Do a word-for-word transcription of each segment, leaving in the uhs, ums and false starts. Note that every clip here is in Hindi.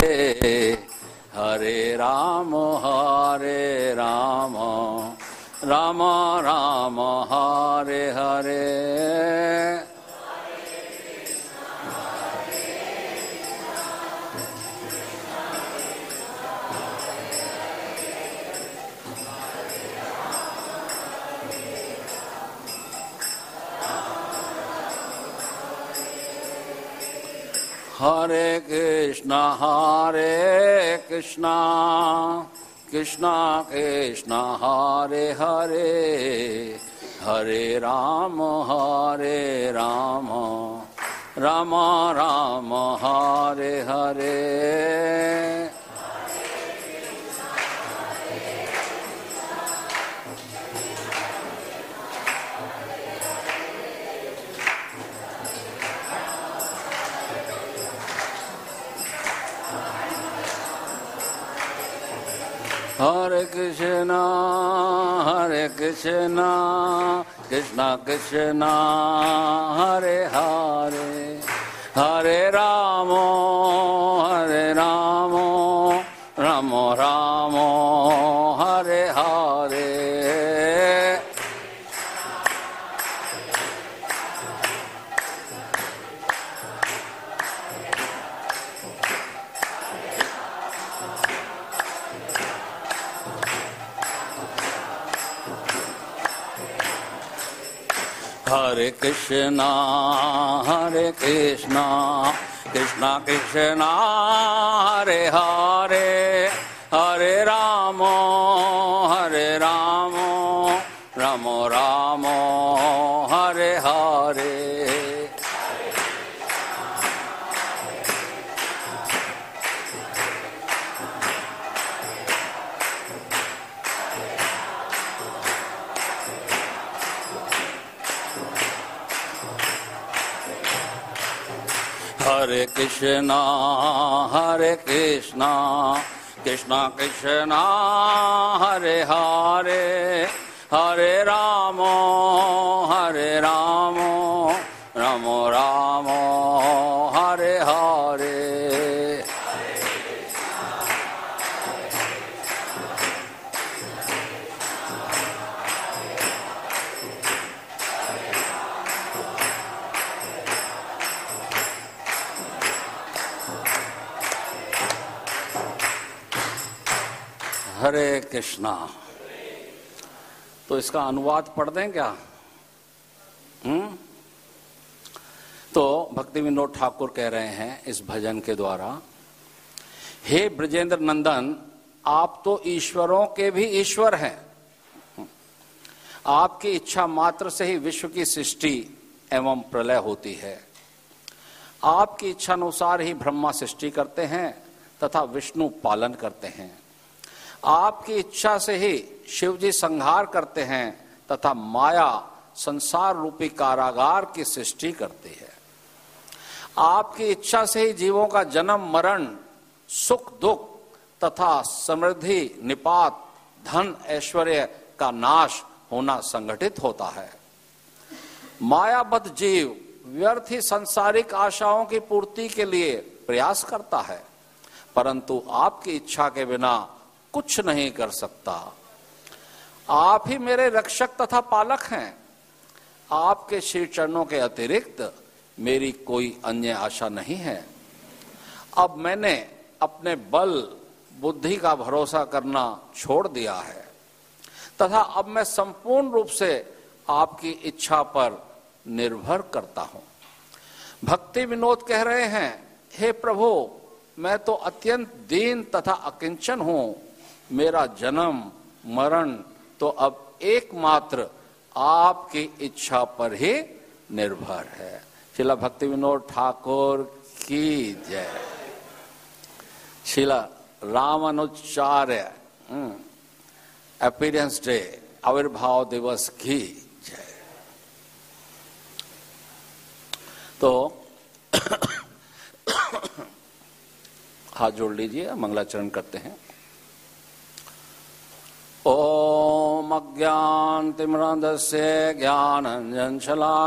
हरे राम हरे राम राम राम हरे हरे। हरे कृष्णा हरे कृष्णा कृष्णा कृष्णा हरे हरे, हरे राम हरे राम राम राम हरे हरे। हरे कृष्णा हरे कृष्णा कृष्णा कृष्णा हरे हरे, हरे राम हरे राम राम राम हरे हरे। हरे कृष्णा हरे कृष्णा कृष्णा कृष्णा हरे हरे, हरे राम हरे राम राम राम हरे हरे। हरे कृष्णा हरे कृष्णा कृष्णा कृष्णा हरे हरे, हरे राम हरे राम राम राम हरे हरे। हरे कृष्णा। तो इसका अनुवाद पढ़ दें क्या? हम्म तो भक्ति विनोद ठाकुर कह रहे हैं इस भजन के द्वारा, हे ब्रजेंद्र नंदन, आप तो ईश्वरों के भी ईश्वर हैं। आपकी इच्छा मात्र से ही विश्व की सृष्टि एवं प्रलय होती है। आपकी इच्छा अनुसार ही ब्रह्मा सृष्टि करते हैं तथा विष्णु पालन करते हैं। आपकी इच्छा से ही शिव जी संहार करते हैं तथा माया संसार रूपी कारागार की सृष्टि करती है। आपकी इच्छा से ही जीवों का जन्म मरण सुख दुख तथा समृद्धि निपात धन ऐश्वर्य का नाश होना संगठित होता है। मायाबद्ध जीव व्यर्थ ही सांसारिक आशाओं की पूर्ति के लिए प्रयास करता है, परंतु आपकी इच्छा के बिना कुछ नहीं कर सकता। आप ही मेरे रक्षक तथा पालक हैं। आपके श्री चरणों के अतिरिक्त मेरी कोई अन्य आशा नहीं है। अब मैंने अपने बल बुद्धि का भरोसा करना छोड़ दिया है तथा अब मैं संपूर्ण रूप से आपकी इच्छा पर निर्भर करता हूं। भक्ति विनोद कह रहे हैं, हे प्रभु, मैं तो अत्यंत दीन तथा अकिंचन हूं। मेरा जन्म मरण तो अब एकमात्र आपकी इच्छा पर ही निर्भर है। श्रीला भक्ति विनोद ठाकुर की जय। श्रीला रामानुजाचार्य अपीयरेंस डे आविर्भाव दिवस की जय। तो हाथ जोड़ लीजिए, मंगलाचरण करते हैं। ओम अज्ञानतिमिरान्धस्य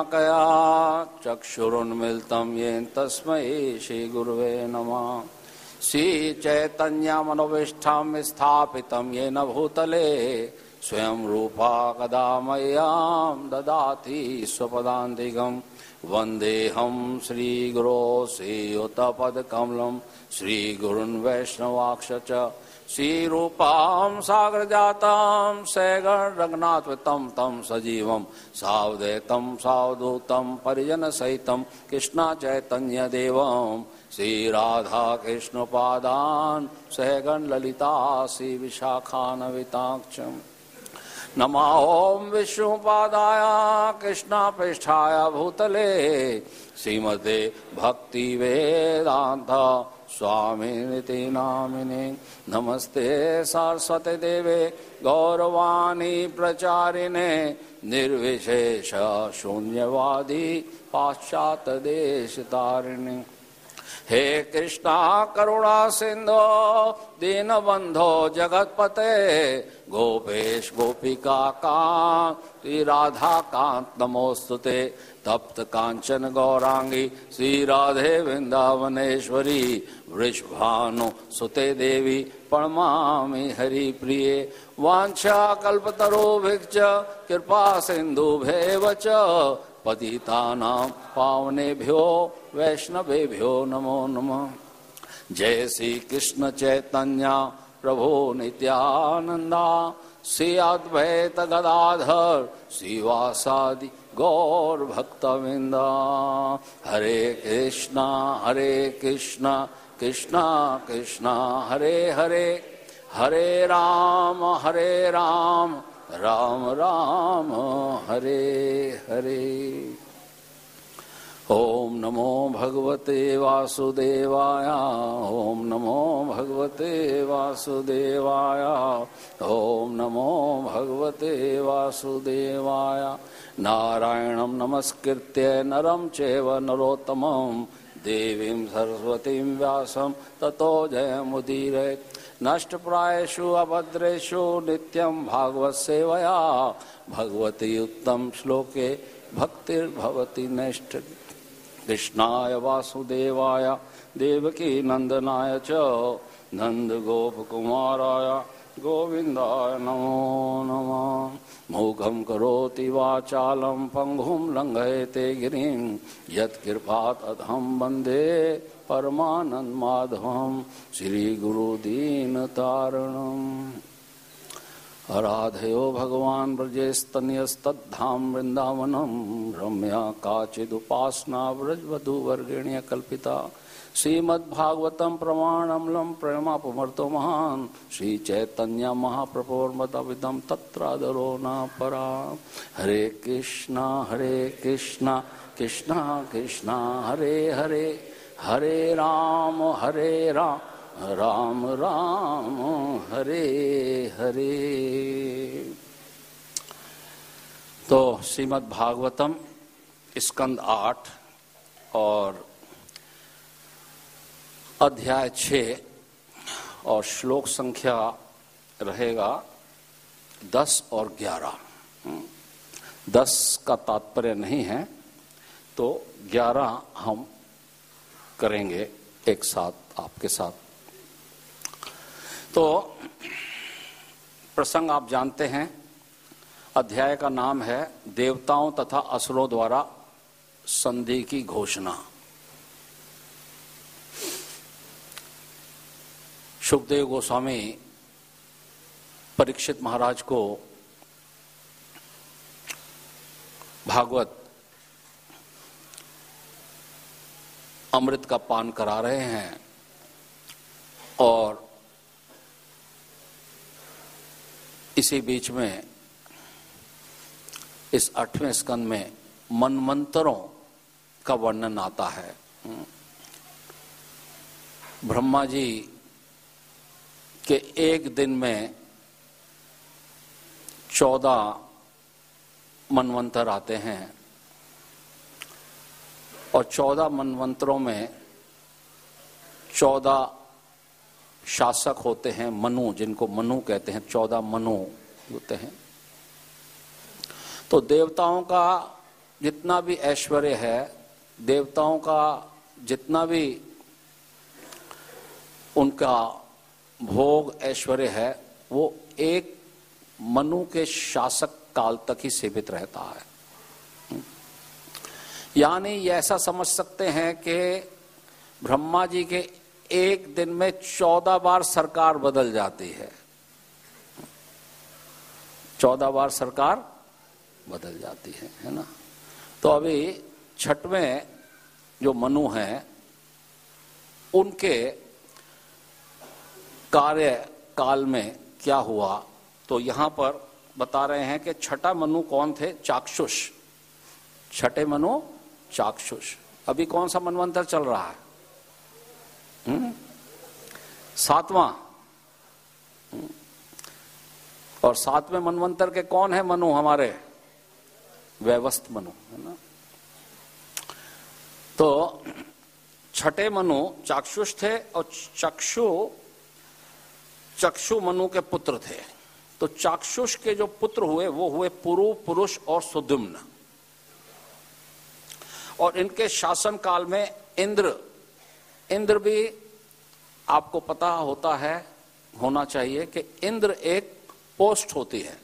ज्ञानाञ्जनशलाकया चक्षुरुन्मिलितं येन तस्मै श्रीगुरुवे नमः। श्री चैतन्य मनोविष्ठम स्थापितम येन भूतले स्वयं रूपा कदा मह्यं ददाति स्वपदान्तिकम् वन्देऽहं श्रीगुरो श्रीयुतपदकमलं श्रीगुरुन् वैष्णवांश्च श्रीरूपां सागरजातं सगण रघुनाथवितं तं सजीवं सावधैतं सावधूतं परिजनसहितं कृष्ण चैतन्यदेवं श्रीराधा कृष्णपादान् सहगण ललिता श्री विशाखान्विताक्षम् नमः ओं विष्णुपादाय कृष्णपृष्ठाय भूतले श्रीमते भक्ति वेदांत स्वामिनिति नामिने नमस्ते सरस्वती देवे गौरवाणी प्रचारिणे निर्विशेष शून्यवादी पाश्चात्य देश तारिणे हे कृष्णा करुणा सिंधो दीनबंधो जगतपते गोपेश गोपिका कांत राधा कांत नमोस्तुते तप्त कांचन गौरांगी श्री राधे वृंदावनेश्वरी वृषभानु सुते देवी प्रणमामि हरि प्रिये वांछा कल्पतरुभिश्च कृपा सिन्धुभ्येव च पतितानां पावनेभ्यो वैष्णवेभ्यो नमो नमः। जय श्री कृष्ण चैतन्य प्रभु नित्यानंदा श्री अद्वैत गदाधर श्रीवासादि गौर भक्तवृंदा। हरे कृष्णा हरे कृष्णा कृष्णा कृष्णा हरे हरे हरे राम हरे राम राम राम हरे हरे। ओम नमो भगवते वासुदेवाय ओम नमो भगवते वासुदेवाय ओम नमो भगवते वासुदेवाय। नारायणं नमस्कृत्य नरं चैव नरोत्तमं देवीं सरस्वतीं व्यासं ततो जयमुदीरये। नष्टप्रायेषु अभद्रेषु नित्यं भागवत सेवया भगवती उत्तम श्लोके भक्तिर्भवति नैष्ठ। कृष्णाय वासुदेवाय देवकी नंदनाय च नंद गोपकुमाराय गोविंदाय नमो नमः। मूकं करोति वाचालं पंगुं लंघयते गिरिं यत्कृपात् अहं वन्दे परमानंद माधवं श्री गुरुदीनतारणम्। आराधयो भगवान् ब्रजेस्तन्यस्तद्धाम वृंदावनम रम्या काचिदुपासना व्रजवधूवर्गेण्य कल्पिता। श्रीमद्भागवतम प्रमाणमलम प्रेमापमर्तो महान् श्री चैतन्य महाप्रभोर्मतविदं तत्रादरो न परा। हरे कृष्णा हरे कृष्णा कृष्णा कृष्णा हरे हरे हरे राम हरे राम राम राम हरे हरे। तो श्रीमद् भागवतम स्कंद आठ और अध्याय छः और श्लोक संख्या रहेगा दस और ग्यारह। दस का तात्पर्य नहीं है तो ग्यारह हम करेंगे एक साथ आपके साथ। तो प्रसंग आप जानते हैं। अध्याय का नाम है देवताओं तथा असुरों द्वारा संधि की घोषणा। शुकदेव गोस्वामी परीक्षित महाराज को भागवत अमृत का पान करा रहे हैं और इसी बीच में इस आठवें स्कंद में मनमंत्रों का वर्णन आता है। ब्रह्मा जी के एक दिन में चौदह मनवंतर आते हैं और चौदह मनवंतरों में चौदह शासक होते हैं, मनु, जिनको मनु कहते हैं, चौदह मनु होते हैं। तो देवताओं का जितना भी ऐश्वर्य है, देवताओं का जितना भी उनका भोग ऐश्वर्य है वो एक मनु के शासक काल तक ही सीमित रहता है। यानी ये ऐसा समझ सकते हैं कि ब्रह्मा जी के एक दिन में चौदह बार सरकार बदल जाती है, चौदह बार सरकार बदल जाती है, है ना। तो अभी छठवें जो मनु हैं उनके कार्य काल में क्या हुआ, तो यहां पर बता रहे हैं कि छठा मनु कौन थे? चाक्षुष। छठे मनु चाक्षुष। अभी कौन सा मनवंतर चल रहा है? हम्म सातवां। और सातवें मनवंतर के कौन है मनु? हमारे वैवस्त मनु, है ना। तो छठे मनु चाक्षुष थे और चक्षु चक्षु मनु के पुत्र थे। तो चाक्षुष के जो पुत्र हुए वो हुए पुरु, पुरुष और सुद्युम्न। और इनके शासन काल में इंद्र इंद्र भी आपको पता होता है, होना चाहिए कि इंद्र एक पोस्ट होती है,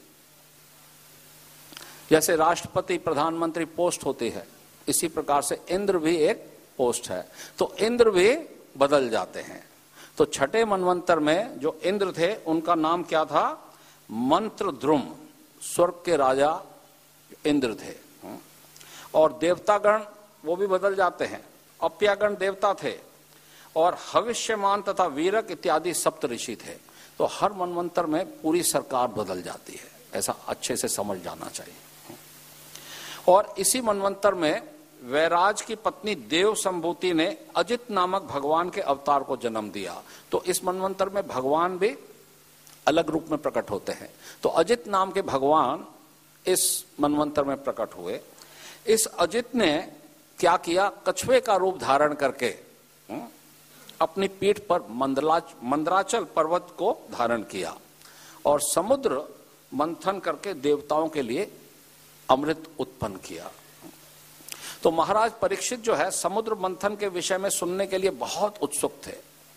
जैसे राष्ट्रपति प्रधानमंत्री पोस्ट होती है, इसी प्रकार से इंद्र भी एक पोस्ट है। तो इंद्र भी बदल जाते हैं। तो छठे मनवंतर में जो इंद्र थे उनका नाम क्या था? मंत्रद्रुम। स्वर्ग के राजा इंद्र थे। और देवतागण वो भी बदल जाते हैं। अप्यागण देवता थे और हविष्यमान तथा वीरक इत्यादि सप्त ऋषि थे। तो हर मनवंतर में पूरी सरकार बदल जाती है, ऐसा अच्छे से समझ जाना चाहिए। और इसी मनवंतर में वैराज की पत्नी देव संभूति ने अजित नामक भगवान के अवतार को जन्म दिया। तो इस मनवंतर में भगवान भी अलग रूप में प्रकट होते हैं। तो अजित नाम के भगवान इस मनवंतर में प्रकट हुए। इस अजित ने क्या किया? कछुए का रूप धारण करके अपनी पीठ पर मंदलाच मंदराचल पर्वत को धारण किया और समुद्र मंथन करके देवताओं के लिए अमृत उत्पन्न किया। तो महाराज परीक्षित जो है समुद्र मंथन के विषय में सुनने के लिए बहुत उत्सुक थे।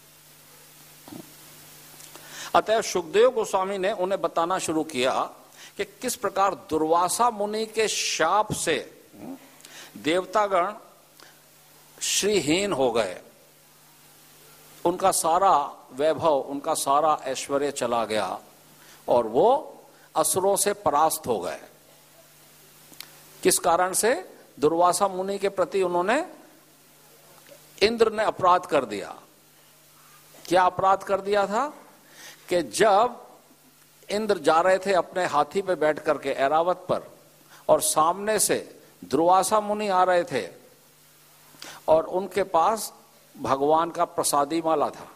अतः सुखदेव गोस्वामी ने उन्हें बताना शुरू किया कि किस प्रकार दुर्वासा मुनि के शाप से देवतागण श्रीहीन हो गए, उनका सारा वैभव, उनका सारा ऐश्वर्य चला गया और वो असुरों से परास्त हो गए। किस कारण से? दुर्वासा मुनि के प्रति उन्होंने, इंद्र ने अपराध कर दिया। क्या अपराध कर दिया था? कि जब इंद्र जा रहे थे अपने हाथी पे बैठ करके ऐरावत पर और सामने से दुर्वासा मुनि आ रहे थे और उनके पास भगवान का प्रसादी माला था,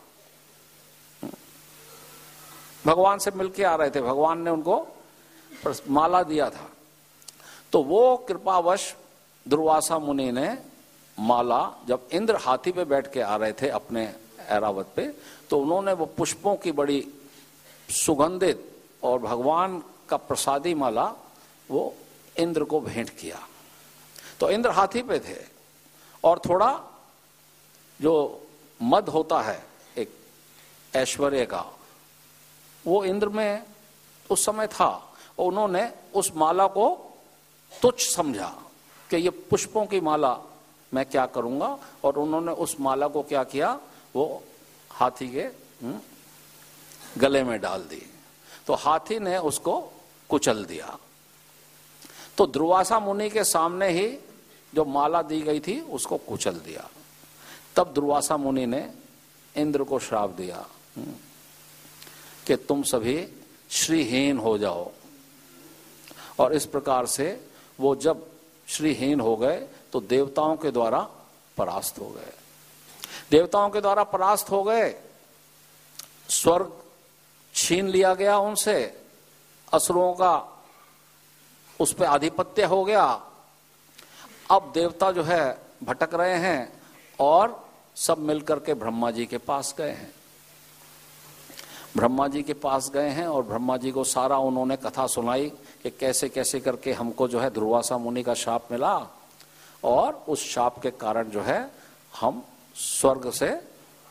भगवान से मिलके आ रहे थे, भगवान ने उनको माला दिया था। तो वो कृपावश दुर्वासा मुनि ने माला, जब इंद्र हाथी पे बैठ के आ रहे थे अपने ऐरावत पे, तो उन्होंने वो पुष्पों की बड़ी सुगंधित और भगवान का प्रसादी माला वो इंद्र को भेंट किया। तो इंद्र हाथी पे थे और थोड़ा जो मद होता है एक ऐश्वर्य का, वो इंद्र में उस समय था और उन्होंने उस माला को तुच्छ समझा कि ये पुष्पों की माला मैं क्या करूंगा, और उन्होंने उस माला को क्या किया? वो हाथी के गले में डाल दी। तो हाथी ने उसको कुचल दिया। तो दुर्वासा मुनि के सामने ही जो माला दी गई थी उसको कुचल दिया। तब दुर्वासा मुनि ने इंद्र को श्राप दिया कि तुम सभी श्रीहीन हो जाओ। और इस प्रकार से वो जब श्रीहीन हो गए तो देवताओं के द्वारा परास्त हो गए। देवताओं के द्वारा परास्त हो गए, स्वर्ग छीन लिया गया उनसे, असुरों का उस पर आधिपत्य हो गया। अब देवता जो है भटक रहे हैं और सब मिलकर के ब्रह्मा जी के पास गए हैं। ब्रह्मा जी के पास गए हैं और ब्रह्मा जी को सारा उन्होंने कथा सुनाई कि कैसे कैसे करके हमको जो है दुर्वासा मुनि का शाप मिला और उस शाप के कारण जो है हम स्वर्ग से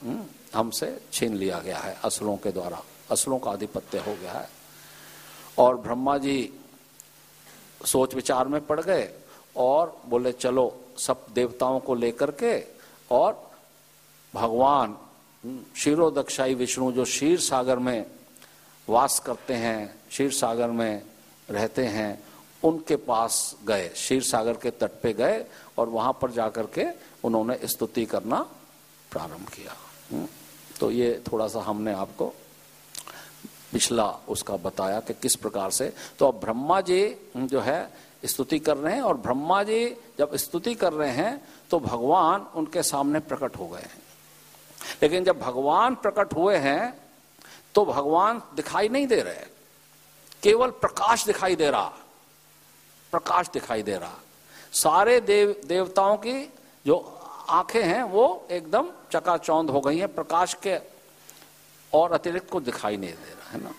हमसे छीन लिया गया है असुरों के द्वारा, असुरों का आधिपत्य हो गया है। और ब्रह्मा जी सोच विचार में पड़ गए और बोले चलो सब देवताओं को लेकर के और भगवान क्षीरोदक्षाई विष्णु जो क्षीर सागर में वास करते हैं, क्षीर सागर में रहते हैं, उनके पास गए, क्षीर सागर के तट पे गए और वहां पर जाकर के उन्होंने स्तुति करना प्रारंभ किया। तो ये थोड़ा सा हमने आपको पिछला उसका बताया कि किस प्रकार से। तो अब ब्रह्मा जी जो है स्तुति कर रहे हैं और ब्रह्मा जी जब स्तुति कर रहे हैं तो भगवान उनके सामने प्रकट हो गए हैं। लेकिन जब भगवान प्रकट हुए हैं तो भगवान दिखाई नहीं दे रहे, केवल प्रकाश दिखाई दे रहा, प्रकाश दिखाई दे रहा। सारे देव देवताओं की जो आंखें हैं वो एकदम चकाचौंध हो गई हैं, प्रकाश के और अतिरिक्त को दिखाई नहीं दे रहा है ना।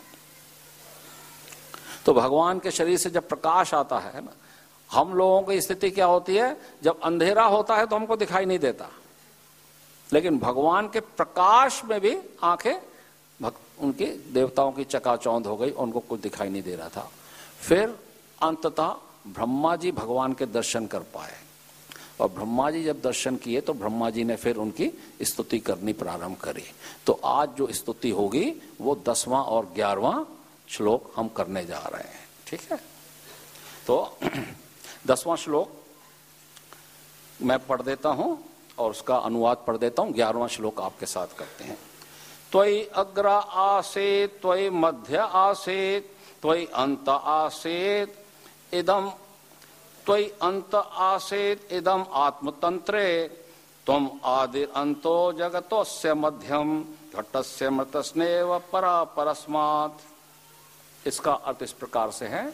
तो भगवान के शरीर से जब प्रकाश आता है ना, हम लोगों की स्थिति क्या होती है, जब अंधेरा होता है तो हमको दिखाई नहीं देता, लेकिन भगवान के प्रकाश में भी आंखें उनकी देवताओं की चकाचौंध हो गई, उनको कुछ दिखाई नहीं दे रहा था। फिर अंततः ब्रह्मा जी भगवान के दर्शन कर पाए और ब्रह्मा जी जब दर्शन किए तो ब्रह्मा जी ने फिर उनकी स्तुति करनी प्रारंभ करी। तो आज जो स्तुति होगी वो दसवां और ग्यारहवां श्लोक हम करने जा रहे हैं, ठीक है। तो दसवां श्लोक मैं पढ़ देता हूं और उसका अनुवाद पढ़ देता हूं, ग्यारहवां श्लोक आपके साथ करते हैं। त्वयि अग्र आसेत् त्वयि मध्य आसेत् त्वयि अंत आसेत् इदम त्वयि अंत आसेत् इदम आत्मतंत्रे त्वम आदि अंतो जगतोस्य मध्यम घटस्य मृतस्नेव परा परस्मात्। इसका अर्थ इस प्रकार से है,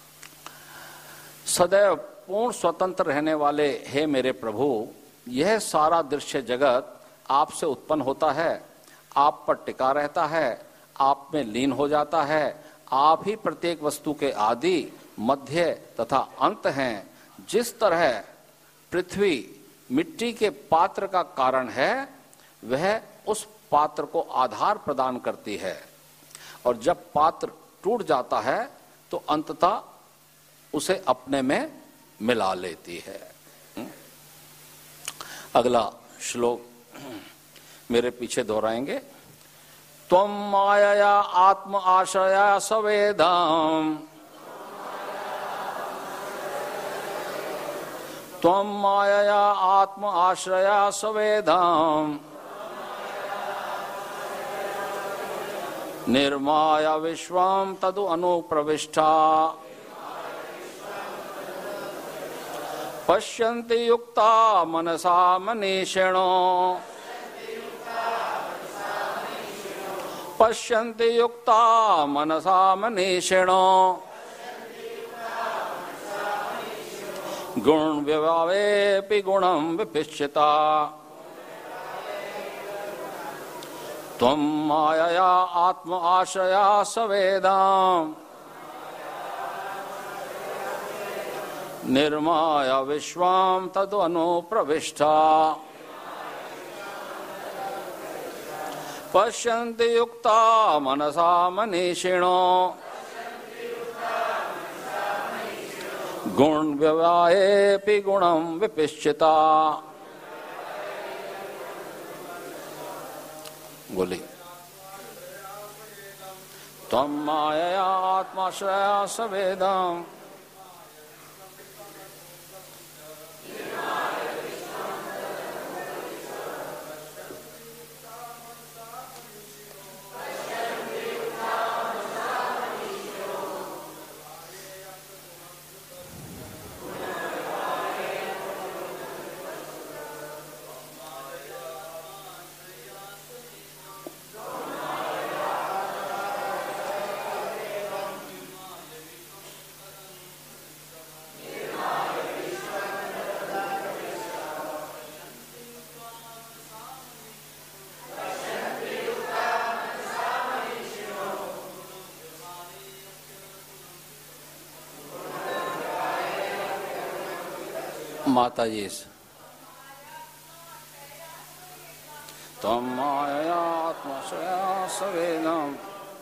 सदैव पूर्ण स्वतंत्र रहने वाले हे मेरे प्रभु, यह सारा दृश्य जगत आपसे उत्पन्न होता है, आप पर टिका रहता है, आप में लीन हो जाता है, आप ही प्रत्येक वस्तु के आदि मध्य तथा अंत हैं। जिस तरह पृथ्वी मिट्टी के पात्र का कारण है, वह उस पात्र को आधार प्रदान करती है और जब पात्र टूट जाता है तो अंततः उसे अपने में मिला लेती है। अगला श्लोक मेरे पीछे दोहराएंगे। त्वं मायया आत्म आश्रया सवेदम त्वं मायया आत्म आश्रया सवेदम निर्माया विश्वम तदु अनुप्रविष्टा पश्यन्ति युक्ता मनसा मनीषिणो पश्यन्ति युक्ता मनसा मनीषिणो गुण विभावेऽपि गुणं विपिश्चिता त्वं मायया आत्म आश्रया सवेदाम् निर्माया विश्वाम तदु अनुप्रविष्टा पश्यन्ति युक्ता मनसा मनीषिणो गुण व्यवायेऽपि गुणं विपिश्चिता। बोली त्वं मायया आत्माश्रया सवेदम् माता जी त्वं माययात्मशया सवेदम्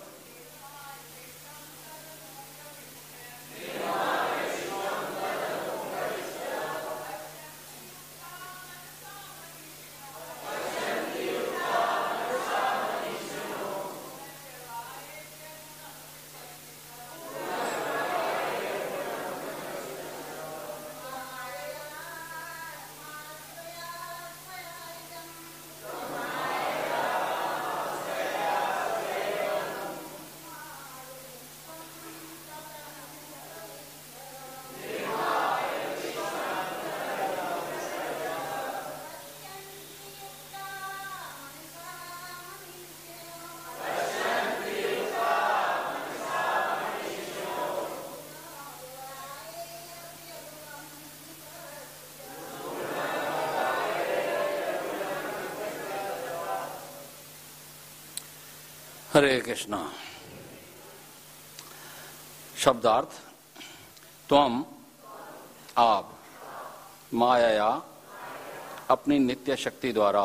हरे कृष्णा। शब्दार्थ। त्वम आप माया अपनी नित्य शक्ति द्वारा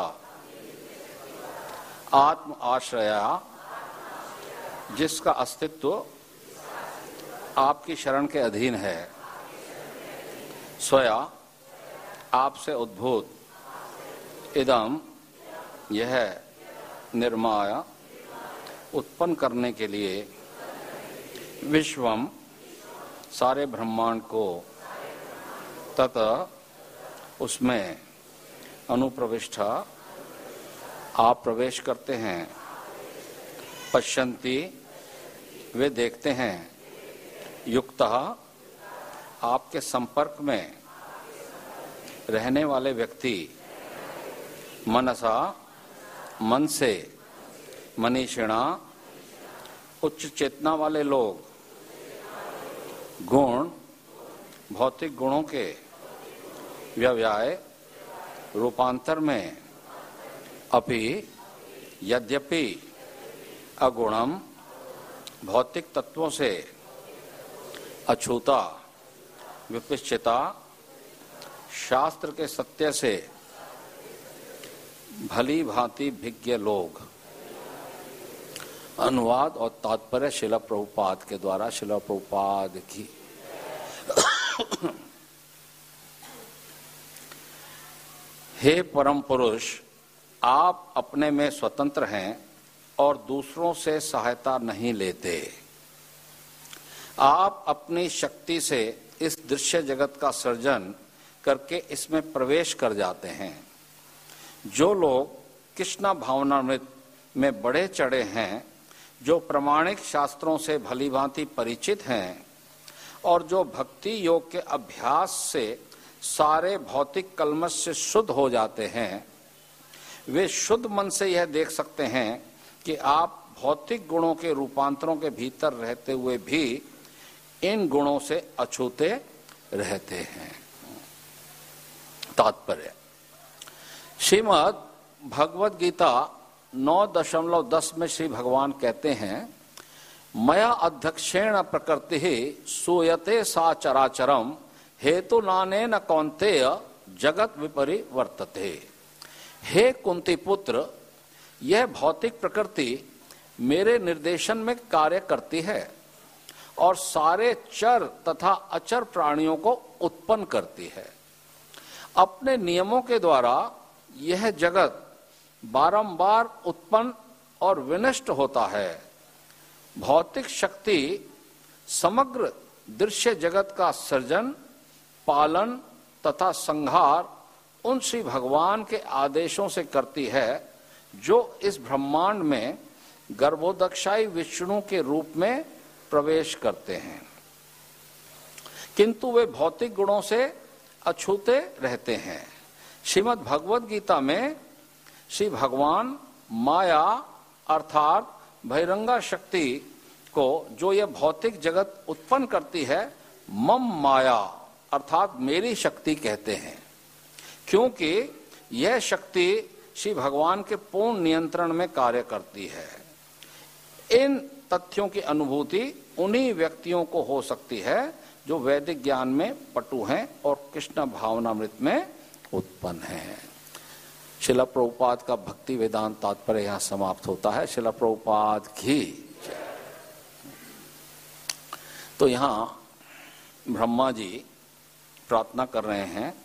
आत्म आश्रया जिसका अस्तित्व आपकी शरण के अधीन है, स्वया आपसे उद्भूत इदम यह निर्माय उत्पन्न करने के लिए विश्वम सारे ब्रह्मांड को तथा उसमें अनुप्रविष्ट आप प्रवेश करते हैं। पश्यन्ति वे देखते हैं, युक्तः आपके संपर्क में रहने वाले व्यक्ति, मनसा मन से, मनीषिणा उच्च चेतना वाले लोग, गुण भौतिक गुणों के व्यवयाय रूपांतर में, अपि यद्यपि अगुणम भौतिक तत्वों से, अछूता विपश्चिता शास्त्र के सत्य से भली भांति भिज्ञ लोग। अनुवाद और तात्पर्य शिला प्रभुपाद के द्वारा। शिला प्रभुपाद की हे परम पुरुष, आप अपने में स्वतंत्र हैं और दूसरों से सहायता नहीं लेते। आप अपनी शक्ति से इस दृश्य जगत का सर्जन करके इसमें प्रवेश कर जाते हैं। जो लोग कृष्ण भावनामृत में बढ़े चढ़े हैं, जो प्रमाणिक शास्त्रों से भलीभांति परिचित हैं और जो भक्ति योग के अभ्यास से सारे भौतिक कल्मश से शुद्ध हो जाते हैं, वे शुद्ध मन से यह देख सकते हैं कि आप भौतिक गुणों के रूपांतरों के भीतर रहते हुए भी इन गुणों से अछूते रहते हैं। तात्पर्य। श्रीमद् भगवद गीता नौ दशमलव दस में श्री भगवान कहते हैं, मया अध्यक्षेण प्रकृति सूयते सा चराचरम हेतु नाने न कौन्तेय जगत विपरिवर्तते। हे कुंती पुत्र, यह भौतिक प्रकृति मेरे निर्देशन में कार्य करती है और सारे चर तथा अचर प्राणियों को उत्पन्न करती है। अपने नियमों के द्वारा यह जगत बारंबार उत्पन्न और विनष्ट होता है। भौतिक शक्ति समग्र दृश्य जगत का सृजन, पालन तथा संहार उन श्री भगवान के आदेशों से करती है, जो इस ब्रह्मांड में गर्भोदक्षाई विष्णु के रूप में प्रवेश करते हैं, किंतु वे भौतिक गुणों से अछूते रहते हैं। श्रीमद् भगवद गीता में श्री भगवान माया अर्थात बहिरंगा शक्ति को, जो यह भौतिक जगत उत्पन्न करती है, मम माया अर्थात मेरी शक्ति कहते हैं, क्योंकि यह शक्ति श्री भगवान के पूर्ण नियंत्रण में कार्य करती है। इन तथ्यों की अनुभूति उन्हीं व्यक्तियों को हो सकती है जो वैदिक ज्ञान में पटु हैं और कृष्ण भावनामृत में उत्पन्न हैं। शिला प्रभुपाद का भक्ति वेदांत तात्पर्य यहां समाप्त होता है। शिला प्रभुपाद की। तो यहां ब्रह्मा जी प्रार्थना कर रहे हैं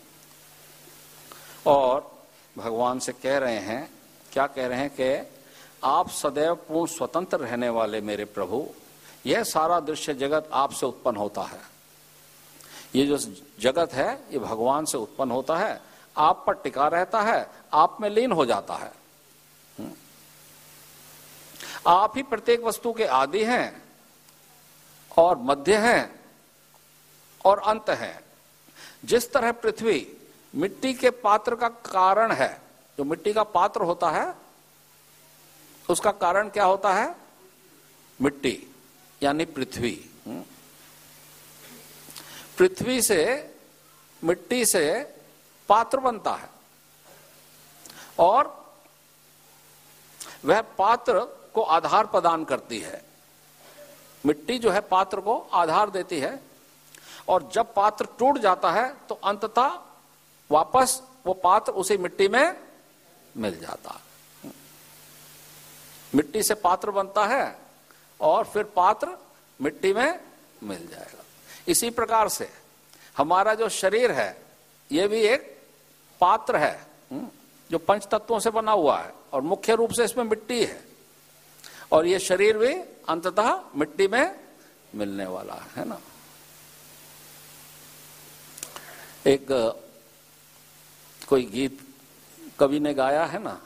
और भगवान से कह रहे हैं, क्या कह रहे हैं कि आप सदैव पूर्ण स्वतंत्र रहने वाले मेरे प्रभु, यह सारा दृश्य जगत आपसे उत्पन्न होता है। ये जो जगत है ये भगवान से उत्पन्न होता है, आप पर टिका रहता है, आप में लीन हो जाता है। आप ही प्रत्येक वस्तु के आदि हैं और मध्य हैं और अंत हैं। जिस तरह पृथ्वी मिट्टी के पात्र का कारण है, जो मिट्टी का पात्र होता है उसका कारण क्या होता है? मिट्टी यानी पृथ्वी। पृथ्वी से, मिट्टी से पात्र बनता है और वह पात्र को आधार प्रदान करती है। मिट्टी जो है पात्र को आधार देती है और जब पात्र टूट जाता है तो अंततः वापस वो पात्र उसी मिट्टी में मिल जाता है। मिट्टी से पात्र बनता है और फिर पात्र मिट्टी में मिल जाएगा। इसी प्रकार से हमारा जो शरीर है ये भी एक पात्र है जो पंच तत्वों से बना हुआ है और मुख्य रूप से इसमें मिट्टी है और ये शरीर भी अंततः मिट्टी में मिलने वाला है ना। एक कोई गीत कवि ने गाया है ना,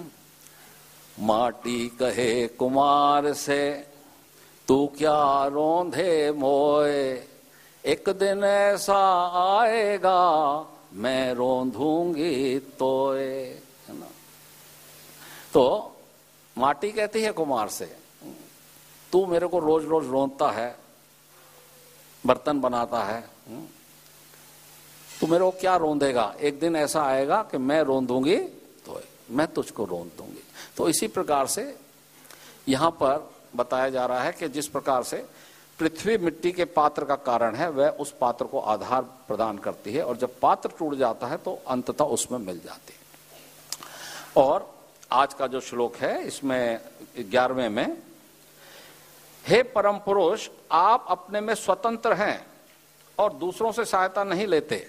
माटी कहे कुमार से तू क्या रोंधे मोए, एक दिन ऐसा आएगा मैं रोंधूंगी तोए, है ना। तो माटी कहती है कुमार से, तू मेरे को रोज रोज रोंदता है, बर्तन बनाता है, तू मेरे को क्या रोंदेगा, एक दिन ऐसा आएगा कि मैं रोंदूंगी तोए, मैं तुझको रोंद दूंगी। तो इसी प्रकार से यहां पर बताया जा रहा है कि जिस प्रकार से पृथ्वी मिट्टी के पात्र का कारण है, वह उस पात्र को आधार प्रदान करती है और जब पात्र टूट जाता है तो अंततः उसमें मिल जाती है। और आज का जो श्लोक है इसमें ग्यारहवें में, हे परम पुरुष, आप अपने में स्वतंत्र हैं और दूसरों से सहायता नहीं लेते।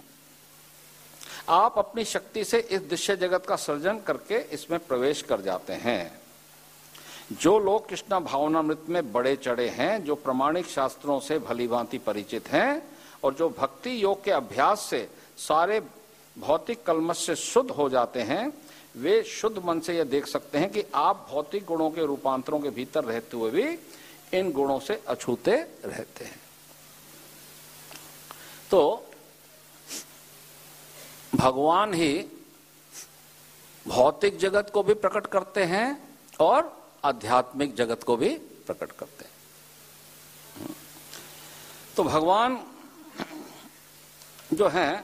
आप अपनी शक्ति से इस दृश्य जगत का सृजन करके इसमें प्रवेश कर जाते हैं। जो लोग कृष्णा भावनामृत में बड़े चढ़े हैं, जो प्रमाणिक शास्त्रों से भलीभांति परिचित हैं और जो भक्ति योग के अभ्यास से सारे भौतिक कल्मश से शुद्ध हो जाते हैं, वे शुद्ध मन से यह देख सकते हैं कि आप भौतिक गुणों के रूपांतरों के भीतर रहते हुए भी इन गुणों से अछूते रहते हैं। तो भगवान ही भौतिक जगत को भी प्रकट करते हैं और आध्यात्मिक जगत को भी प्रकट करते हैं। तो भगवान जो हैं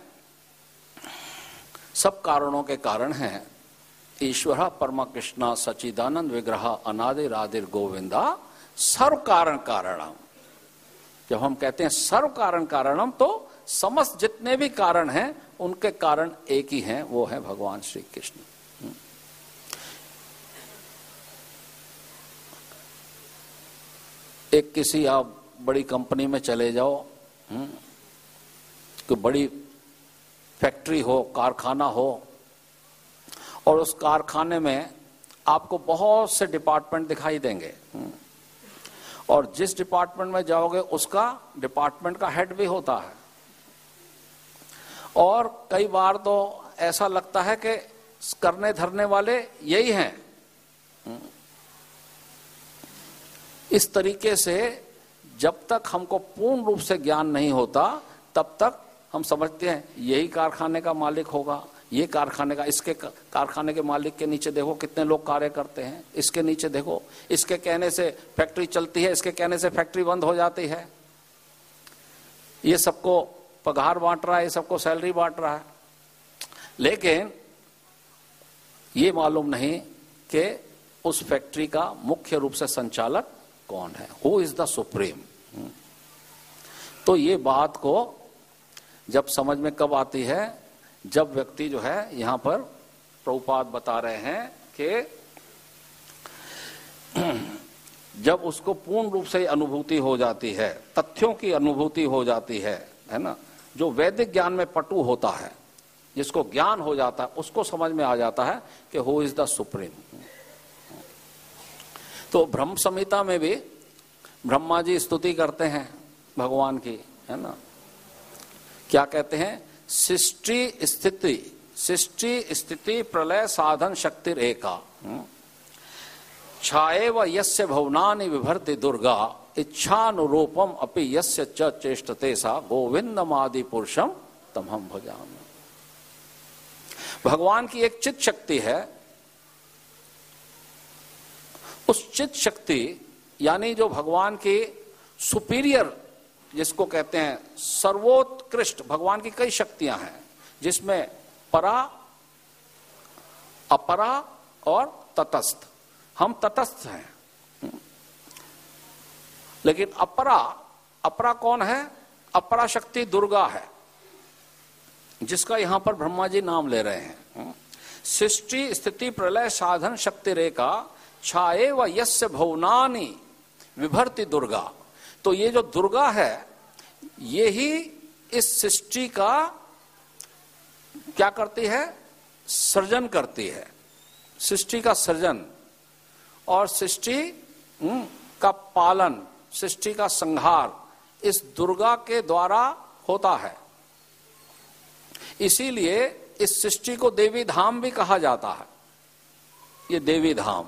सब कारणों के कारण हैं। ईश्वर परमा कृष्णा सच्चिदानंद विग्रह अनादिर आदिर गोविंदा सर्व कारण कारणम। जब हम कहते हैं सर्व कारण कारणम तो समस्त जितने भी कारण हैं उनके कारण एक ही हैं, वो है भगवान श्री कृष्ण। एक किसी आप बड़ी कंपनी में चले जाओ, कोई बड़ी फैक्ट्री हो, कारखाना हो, और उस कारखाने में आपको बहुत से डिपार्टमेंट दिखाई देंगे और जिस डिपार्टमेंट में जाओगे उसका डिपार्टमेंट का हेड भी होता है। और कई बार तो ऐसा लगता है कि करने धरने वाले यही हैं। इस तरीके से जब तक हमको पूर्ण रूप से ज्ञान नहीं होता तब तक हम समझते हैं यही कारखाने का मालिक होगा, ये कारखाने का, इसके कारखाने के मालिक के नीचे देखो कितने लोग कार्य करते हैं, इसके नीचे देखो, इसके कहने से फैक्ट्री चलती है, इसके कहने से फैक्ट्री बंद हो जाती है, ये सबको पगार बांट रहा है, ये सबको सैलरी बांट रहा है। लेकिन ये मालूम नहीं कि उस फैक्ट्री का मुख्य रूप से संचालक कौन है, हु इज द सुप्रीम। तो ये बात को जब समझ में कब आती है, जब व्यक्ति जो है यहाँ पर प्रभुपाद बता रहे हैं कि जब उसको पूर्ण रूप से अनुभूति हो जाती है, तथ्यों की अनुभूति हो जाती है, है ना, जो वैदिक ज्ञान में पटु होता है, जिसको ज्ञान हो जाता है, उसको समझ में आ जाता है कि हु इज द सुप्रीम। तो ब्रह्म संहिता में भी ब्रह्मा जी स्तुति करते हैं भगवान की, है ना, क्या कहते हैं, सृष्टि स्थिति सृष्टि स्थिति प्रलय साधन शक्ति रेखा छाए व यस्य भुवनानि विभर्ति दुर्गा इच्छानुरूपम अपि यस्य च चेष्टते सा गोविंदमादि पुरुषम तमहम भजामि। भगवान की एक चित शक्ति है, उस चित शक्ति यानी जो भगवान की सुपीरियर, जिसको कहते हैं सर्वोत्कृष्ट, भगवान की कई शक्तियां हैं जिसमें परा, अपरा और तटस्थ। हम तटस्थ हैं, लेकिन अपरा, अपरा कौन है? अपरा शक्ति दुर्गा है, जिसका यहां पर ब्रह्मा जी नाम ले रहे हैं। सृष्टि स्थिति प्रलय साधन शक्ति रेखा छाए व यस्य भुवनानि विभर्ति दुर्गा। तो ये जो दुर्गा है, ये ही इस सृष्टि का क्या करती है? सृजन करती है, सृष्टि का सृजन और सृष्टि का पालन, सृष्टि का संहार इस दुर्गा के द्वारा होता है। इसीलिए इस सृष्टि को देवी धाम भी कहा जाता है, ये देवी धाम।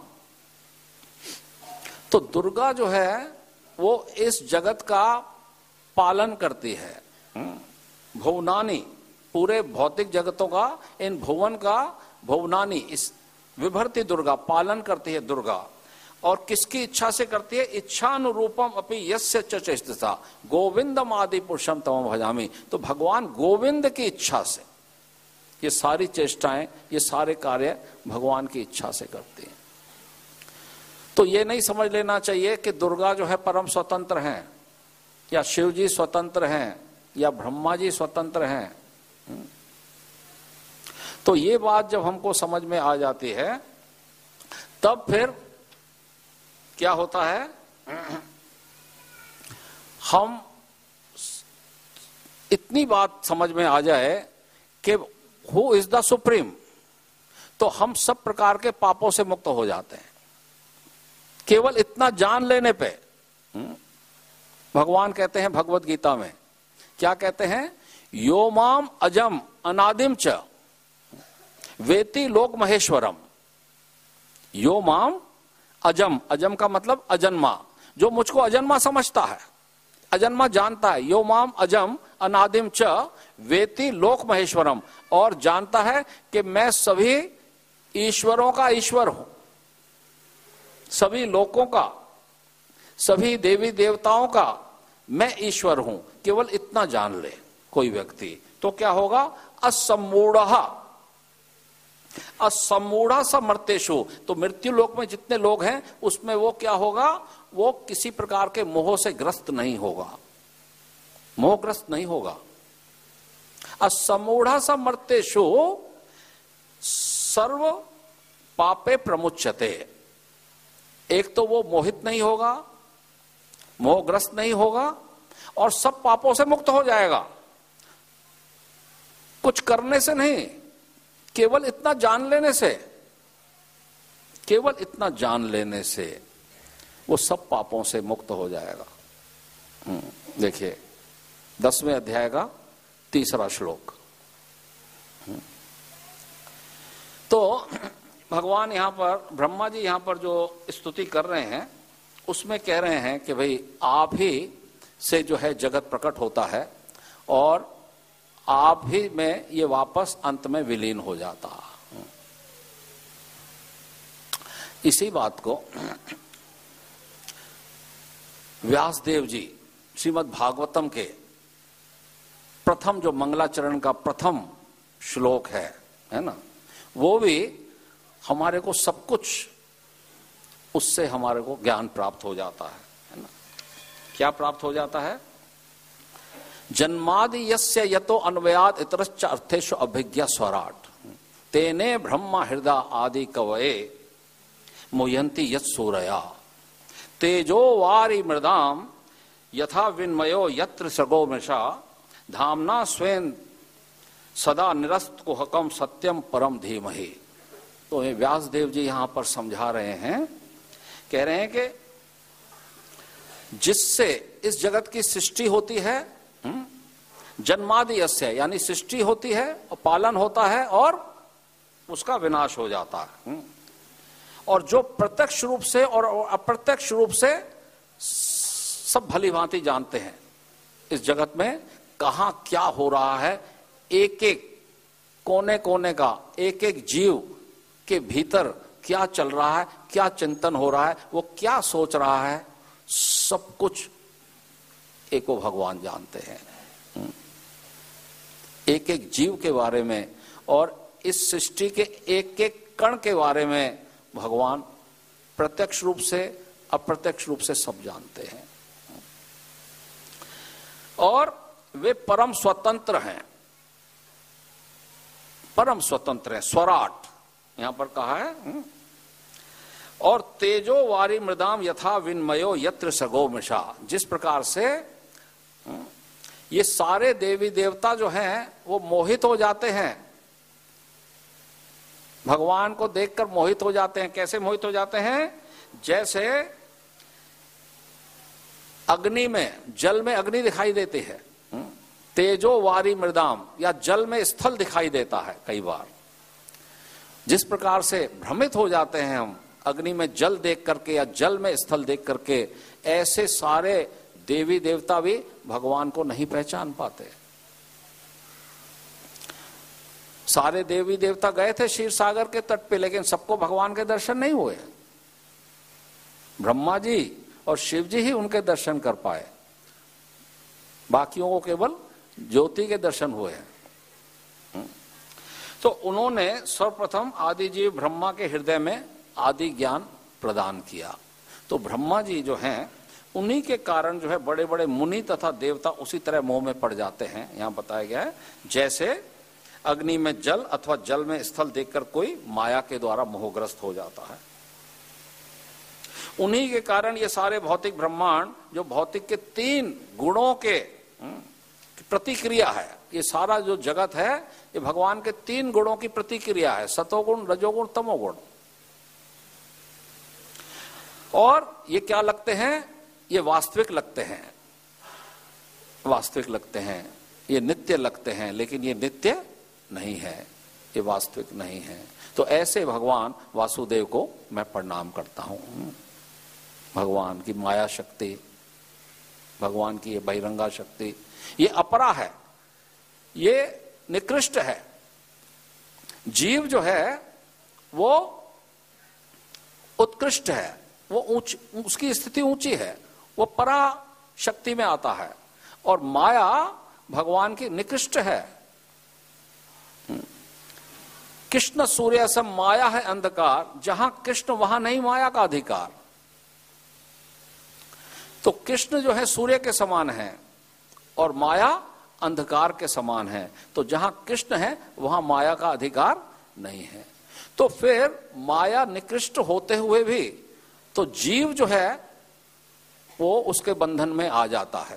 तो दुर्गा जो है वो इस जगत का पालन करती है। भुवनानी, पूरे भौतिक जगतों का, इन भुवन का, भुवनानी, इस विभर्ति दुर्गा, पालन करती है दुर्गा। और किसकी इच्छा से करती है? इच्छानुरूपम अपि यस्य च चेष्टता गोविंदम आदि पुरुषम तमहम भजामि। तो भगवान गोविंद की इच्छा से ये सारी चेष्टाएं, ये सारे कार्य भगवान की इच्छा से करती हैं। तो ये नहीं समझ लेना चाहिए कि दुर्गा जो है परम स्वतंत्र हैं, या शिव जी स्वतंत्र हैं, या ब्रह्मा जी स्वतंत्र हैं। तो ये बात जब हमको समझ में आ जाती है, तब फिर क्या होता है, हम इतनी बात समझ में आ जाए कि हु इज द सुप्रीम, तो हम सब प्रकार के पापों से मुक्त हो जाते हैं। केवल इतना जान लेने पे भगवान कहते हैं भगवत गीता में, क्या कहते हैं? यो माम अजम अनादिम च वेति लोक महेश्वरम। यो माम अजम, अजम का मतलब अजन्मा, जो मुझको अजन्मा समझता है, अजन्मा जानता है। यो माम अजम अनादिम च वेति लोक महेश्वरम, और जानता है कि मैं सभी ईश्वरों का ईश्वर हूं, सभी लोकों का, सभी देवी देवताओं का मैं ईश्वर हूं। केवल इतना जान ले कोई व्यक्ति, तो क्या होगा? असमूढ़ असमूढ़ स मर्तेषु। तो मृत्यु लोक में जितने लोग हैं उसमें वो क्या होगा? वो किसी प्रकार के मोह से ग्रस्त नहीं होगा, मोहग्रस्त नहीं होगा। असमूढ़ स मर्तेषु सर्व पापे प्रमुच्यते। एक तो वो मोहित नहीं होगा, मोहग्रस्त नहीं होगा, और सब पापों से मुक्त हो जाएगा। कुछ करने से नहीं, केवल इतना जान लेने से, केवल इतना जान लेने से वो सब पापों से मुक्त हो जाएगा। देखिए दसवें अध्याय का तीसरा श्लोक। तो भगवान यहां पर, ब्रह्मा जी यहां पर जो स्तुति कर रहे हैं, उसमें कह रहे हैं कि भाई आप ही से जो है जगत प्रकट होता है, और आप ही में ये वापस अंत में विलीन हो जाता। इसी बात को व्यासदेव जी श्रीमद् भागवतम के प्रथम जो मंगलाचरण का प्रथम श्लोक है, है ना, वो भी हमारे को सब कुछ, उससे हमारे को ज्ञान प्राप्त हो जाता है, है ना। क्या प्राप्त हो जाता है? जन्मादि यस्य यतो अन्वयाद इतरश्च अर्थेषु अभिज्ञा स्वराट। तेने ब्रह्मा हृदय आदि कवये मुह्यन्ति यत् सूरया तेजो वारी मृदाम यथा विन्मयो यत्र सगो मृषा धामना स्वयं सदा निरस्त कुहकम सत्यम परम धीमहि। तो ये व्यासदेव जी यहां पर समझा रहे हैं, कह रहे हैं कि जिससे इस जगत की सृष्टि होती है, जन्मादि यस्य, यानी सृष्टि होती है और पालन होता है और उसका विनाश हो जाता है, और जो प्रत्यक्ष रूप से और अप्रत्यक्ष रूप से सब भली भांति जानते हैं इस जगत में कहां क्या हो रहा है, एक एक कोने कोने का एक एक जीव के भीतर क्या चल रहा है, क्या चिंतन हो रहा है, वो क्या सोच रहा है, सब कुछ एको भगवान जानते हैं, एक एक जीव के बारे में और इस सृष्टि के एक एक कण के बारे में भगवान प्रत्यक्ष रूप से अप्रत्यक्ष रूप से सब जानते हैं। और वे परम स्वतंत्र हैं, परम स्वतंत्र हैं, स्वराट यहां पर कहा है। और तेजो वारी मृदाम यथा विन्मयो यत्र सगो मृषा, जिस प्रकार से ये सारे देवी देवता जो हैं वो मोहित हो जाते हैं, भगवान को देखकर मोहित हो जाते हैं। कैसे मोहित हो जाते हैं? जैसे अग्नि में, जल में अग्नि दिखाई देती है, तेजो वारी मृदाम, या जल में स्थल दिखाई देता है कई बार, जिस प्रकार से भ्रमित हो जाते हैं हम अग्नि में जल देख करके या जल में स्थल देख करके, ऐसे सारे देवी देवता भी भगवान को नहीं पहचान पाते। सारे देवी देवता गए थे क्षीर सागर के तट पे, लेकिन सबको भगवान के दर्शन नहीं हुए। ब्रह्मा जी और शिव जी ही उनके दर्शन कर पाए, बाकियों को केवल ज्योति के दर्शन हुए हैं। तो उन्होंने सर्वप्रथम आदि जीव ब्रह्मा के हृदय में आदि ज्ञान प्रदान किया। तो ब्रह्मा जी जो हैं उन्हीं के कारण जो है बड़े बड़े मुनि तथा देवता उसी तरह मोह में पड़ जाते हैं। यहां बताया गया है जैसे अग्नि में जल अथवा जल में स्थल देखकर कोई माया के द्वारा मोहग्रस्त हो जाता है, उन्हीं के कारण ये सारे भौतिक ब्रह्मांड जो भौतिक के तीन गुणों के प्रतिक्रिया है, ये सारा जो जगत है ये भगवान के तीन गुणों की प्रतिक्रिया है, सतोगुण रजोगुण तमोगुण। और ये क्या लगते हैं? ये वास्तविक लगते हैं, वास्तविक लगते हैं, ये नित्य लगते हैं, लेकिन ये नित्य नहीं है, ये वास्तविक नहीं है। तो ऐसे भगवान वासुदेव को मैं प्रणाम करता हूं। भगवान की माया शक्ति, भगवान की ये बहिरंगा शक्ति, ये अपरा है, ये निकृष्ट है। जीव जो है वो उत्कृष्ट है, वो ऊंच, उसकी स्थिति ऊंची है, वो परा शक्ति में आता है। और माया भगवान की निकृष्ट है। कृष्ण सूर्य सम माया है अंधकार, जहां कृष्ण वहां नहीं माया का अधिकार। तो कृष्ण जो है सूर्य के समान है और माया अंधकार के समान है। तो जहां कृष्ण है वहां माया का अधिकार नहीं है। तो फिर माया निकृष्ट होते हुए भी तो जीव जो है वो उसके बंधन में आ जाता है।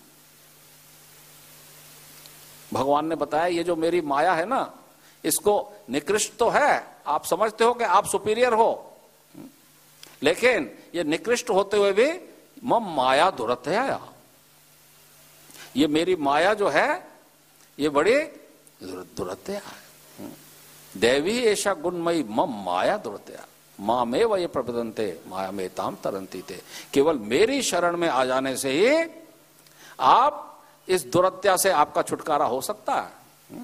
भगवान ने बताया ये जो मेरी माया है ना, इसको निकृष्ट तो है, आप समझते हो कि आप सुपीरियर हो, लेकिन ये निकृष्ट होते हुए भी मम माया दुरतया, ये मेरी माया जो है ये बड़ी दुरतया है। देवी ऐसा गुणमयी मम माया दुरतया माँ में वह ये प्रबदनते माया में ताम तरंती थे। केवल मेरी शरण में आ जाने से ही आप इस दुरत्या से आपका छुटकारा हो सकता है।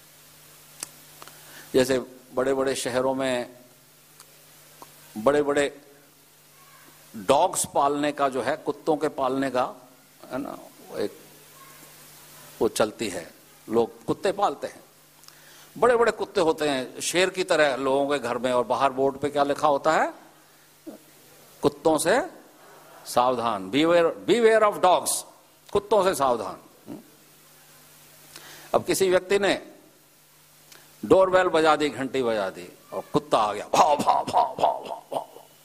जैसे बड़े बड़े शहरों में बड़े बड़े डॉग्स पालने का जो है, कुत्तों के पालने का है ना, एक वो चलती है, लोग कुत्ते पालते हैं। बड़े बड़े कुत्ते होते हैं शेर की तरह लोगों के घर में, और बाहर बोर्ड पे क्या लिखा होता है? कुत्तों से सावधान, बीवेयर बीवेयर ऑफ डॉग्स, कुत्तों से सावधान। अब किसी व्यक्ति ने डोरबेल बजा दी, घंटी बजा दी और कुत्ता आ गया, भाव भाव भाव भाव भाव भाव,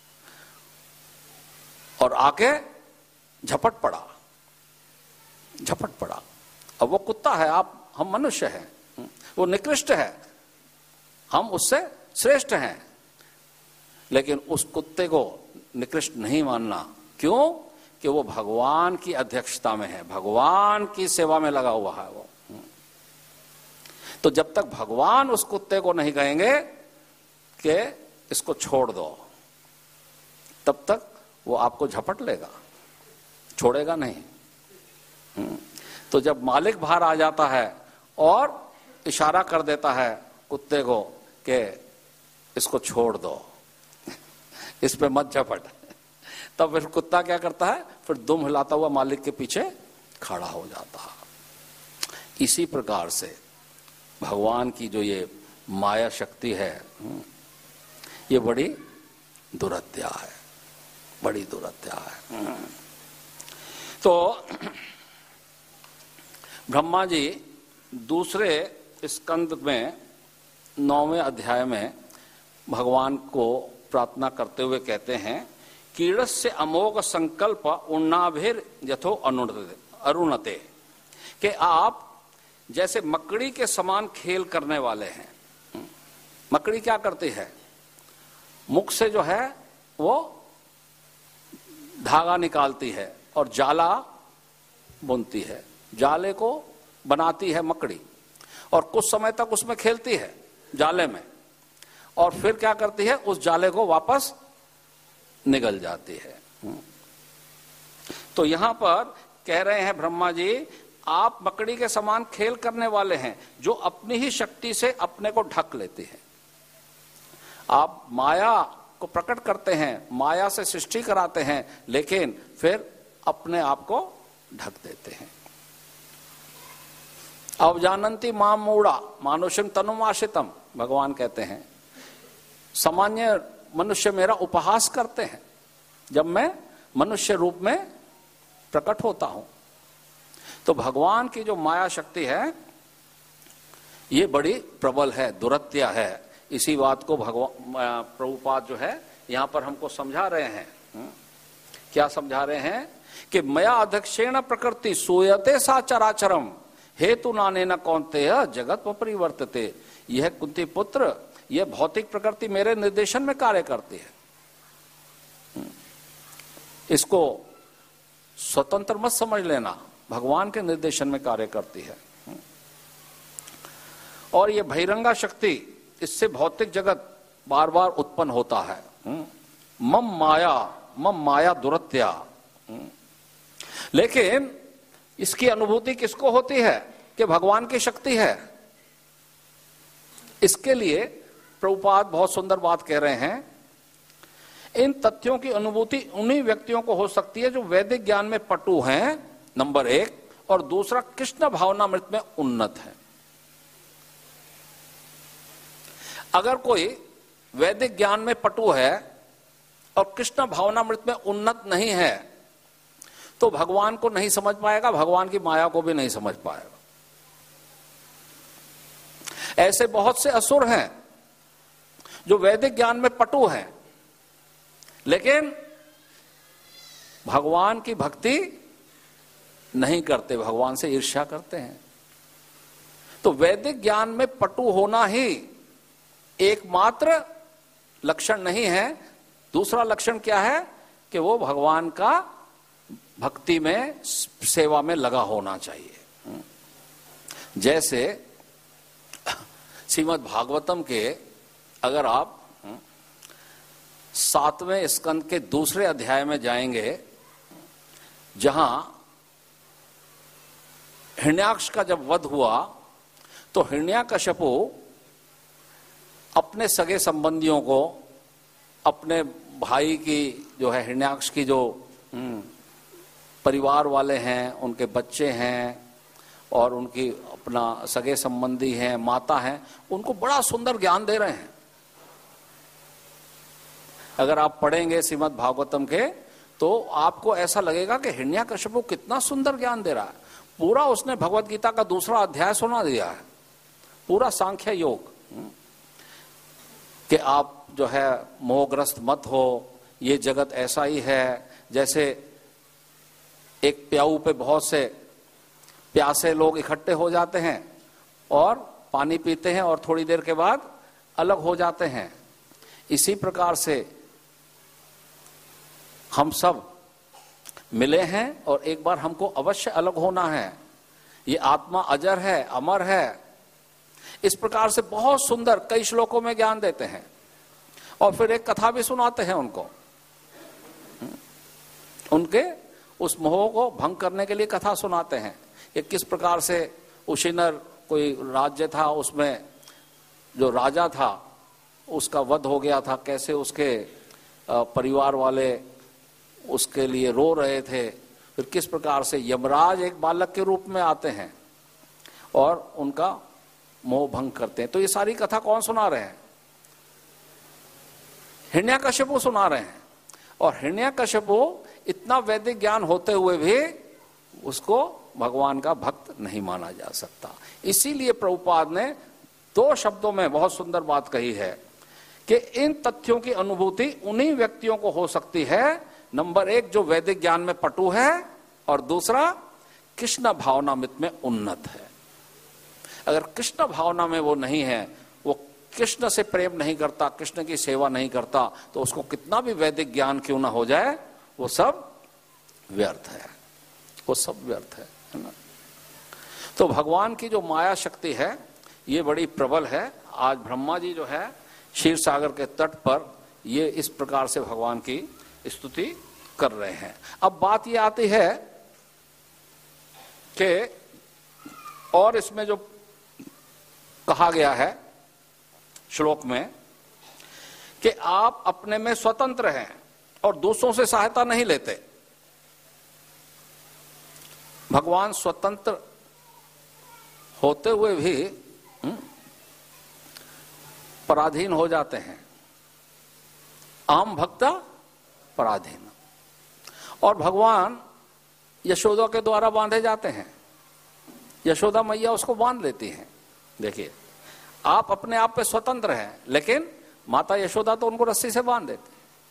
और आके झपट पड़ा, झपट पड़ा। अब वो कुत्ता है, आप हम मनुष्य हैं, वो निकृष्ट है, हम उससे श्रेष्ठ हैं, लेकिन उस कुत्ते को निकृष्ट नहीं मानना। क्यों? कि वो भगवान की अध्यक्षता में है, भगवान की सेवा में लगा हुआ है वो। तो जब तक भगवान उस कुत्ते को नहीं कहेंगे कि इसको छोड़ दो, तब तक वो आपको झपट लेगा, छोड़ेगा नहीं। तो जब मालिक बाहर आ जाता है और इशारा कर देता है कुत्ते को कि इसको छोड़ दो, इस पे मत झपट, तब फिर कुत्ता क्या करता है? फिर दुम हिलाता हुआ मालिक के पीछे खड़ा हो जाता है। इसी प्रकार से भगवान की जो ये माया शक्ति है, ये बड़ी दुरत्या है, बड़ी दुरत्या है। तो ब्रह्मा जी दूसरे स्कंद में नौवें अध्याय में भगवान को प्रार्थना करते हुए कहते हैं, कीड़स्य अमोघ संकल्प उन्नाभिर यथो अरुणते, कि आप जैसे मकड़ी के समान खेल करने वाले हैं। मकड़ी क्या करती है? मुख से जो है वो धागा निकालती है और जाला बुनती है, जाले को बनाती है मकड़ी, और कुछ समय तक उसमें खेलती है जाले में, और फिर क्या करती है? उस जाले को वापस निगल जाती है। तो यहां पर कह रहे हैं ब्रह्मा जी, आप मकड़ी के समान खेल करने वाले हैं, जो अपनी ही शक्ति से अपने को ढक लेती है। आप माया को प्रकट करते हैं, माया से सृष्टि कराते हैं, लेकिन फिर अपने आप को ढक देते हैं। अवजानंती माम मूढ़ा मानुषम तनुमाशितम, भगवान कहते हैं सामान्य मनुष्य मेरा उपहास करते हैं जब मैं मनुष्य रूप में प्रकट होता हूं। तो भगवान की जो माया शक्ति है ये बड़ी प्रबल है, दुरत्या है। इसी बात को भगवान प्रभुपाद जो है यहां पर हमको समझा रहे हैं। क्या समझा रहे हैं? कि मया अध्यक्षेण प्रकृति सूयते सा चराचरम हेतु नाने न कौन्तेय जगत परिवर्तते। यह कुंती पुत्र, यह भौतिक प्रकृति मेरे निर्देशन में कार्य करती है, इसको स्वतंत्र मत समझ लेना, भगवान के निर्देशन में कार्य करती है। और ये बहिरंगा शक्ति, इससे भौतिक जगत बार बार उत्पन्न होता है। मम माया, मम माया दुरत्या। लेकिन इसकी अनुभूति किसको होती है? कि भगवान की शक्ति है। इसके लिए प्रभुपाद बहुत सुंदर बात कह रहे हैं, इन तथ्यों की अनुभूति उन्हीं व्यक्तियों को हो सकती है जो वैदिक ज्ञान में पटु हैं, नंबर एक, और दूसरा कृष्ण भावनामृत में उन्नत है। अगर कोई वैदिक ज्ञान में पटु है और कृष्ण भावनामृत में उन्नत नहीं है, तो भगवान को नहीं समझ पाएगा, भगवान की माया को भी नहीं समझ पाएगा। ऐसे बहुत से असुर हैं जो वैदिक ज्ञान में पटु हैं, लेकिन भगवान की भक्ति नहीं करते, भगवान से ईर्ष्या करते हैं। तो वैदिक ज्ञान में पटु होना ही एकमात्र लक्षण नहीं है। दूसरा लक्षण क्या है? कि वो भगवान का भक्ति में, सेवा में लगा होना चाहिए। जैसे श्रीमद् भागवतम के अगर आप सातवें स्कंद के दूसरे अध्याय में जाएंगे, जहां हिरण्याक्ष का जब वध हुआ, तो हिरण्याकश्यपु अपने सगे संबंधियों को, अपने भाई की जो है हिरण्याक्ष की जो परिवार वाले हैं, उनके बच्चे हैं और उनकी अपना सगे संबंधी हैं, माता हैं, उनको बड़ा सुंदर ज्ञान दे रहे हैं। अगर आप पढ़ेंगे श्रीमद् भागवतम के, तो आपको ऐसा लगेगा कि हिरण्याकश्यपु कितना सुंदर ज्ञान दे रहा है। पूरा उसने भगवत गीता का दूसरा अध्याय सुना दिया है, पूरा सांख्य योग। कि आप जो है मोहग्रस्त मत हो, ये जगत ऐसा ही है। जैसे एक प्याऊ पे बहुत से प्यासे लोग इकट्ठे हो जाते हैं और पानी पीते हैं और थोड़ी देर के बाद अलग हो जाते हैं, इसी प्रकार से हम सब मिले हैं और एक बार हमको अवश्य अलग होना है। ये आत्मा अजर है, अमर है। इस प्रकार से बहुत सुंदर कई श्लोकों में ज्ञान देते हैं और फिर एक कथा भी सुनाते हैं उनको, उनके उस मोह को भंग करने के लिए कथा सुनाते हैं कि किस प्रकार से उशिनर कोई राज्य था, उसमें जो राजा था उसका वध हो गया था, कैसे उसके परिवार वाले उसके लिए रो रहे थे, फिर किस प्रकार से यमराज एक बालक के रूप में आते हैं और उनका मोह भंग करते हैं। तो ये सारी कथा कौन सुना रहे हैं? हिरण्यकशिपु सुना रहे हैं। और हिरण्यकशिपु इतना वैदिक ज्ञान होते हुए भी उसको भगवान का भक्त नहीं माना जा सकता। इसीलिए प्रभुपाद ने दो शब्दों में बहुत सुंदर बात कही है कि इन तथ्यों की अनुभूति उन्हीं व्यक्तियों को हो सकती है, नंबर एक जो वैदिक ज्ञान में पटु है और दूसरा कृष्ण भावनामित में उन्नत है। अगर कृष्ण भावना में वो नहीं है, वो कृष्ण से प्रेम नहीं करता, कृष्ण की सेवा नहीं करता, तो उसको कितना भी वैदिक ज्ञान क्यों ना हो जाए वो सब व्यर्थ है, वो सब व्यर्थ है, है ना। तो भगवान की जो माया शक्ति है ये बड़ी प्रबल है। आज ब्रह्मा जी जो है क्षीर सागर के तट पर ये इस प्रकार से भगवान की स्तुति कर रहे हैं। अब बात ये आती है कि और इसमें जो कहा गया है श्लोक में कि आप अपने में स्वतंत्र हैं और दूसरों से सहायता नहीं लेते। भगवान स्वतंत्र होते हुए भी पराधीन हो जाते हैं। आम भक्ता पराधीन। और भगवान यशोदा के द्वारा बांधे जाते हैं, यशोदा मैया उसको बांध लेती हैं। देखिए, आप अपने आप पे स्वतंत्र हैं, लेकिन माता यशोदा तो उनको रस्सी से बांध देती।